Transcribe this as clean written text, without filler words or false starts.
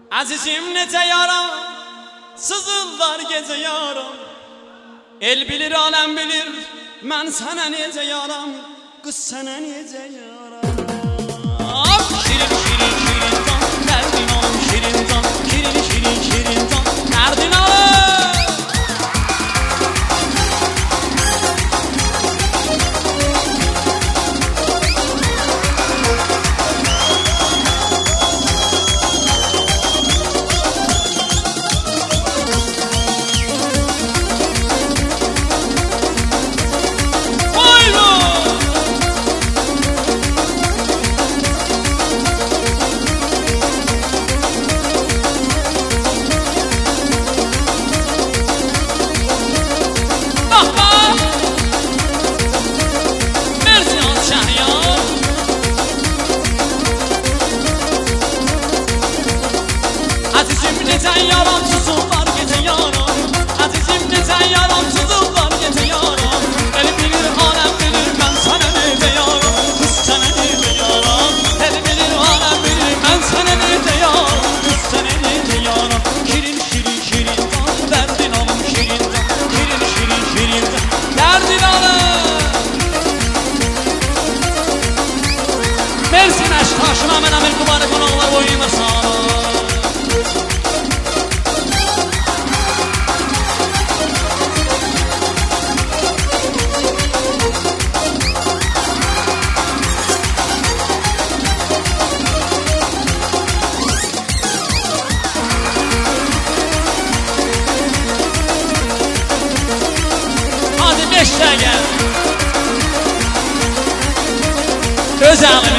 Azizim nece yaram, sızıldar gece yaram. El bilir alem bilir, mən sənə necə yaram, qız sənə necə yaram. Şirin şirin şirin can, dərdin alım şirin can. Şirin şirin şirin can, dərdin alım. Mersin aşkına mən əmir kubarı qonaqlar boyayım sağ. Hadi 5 dəqiqə öz ağını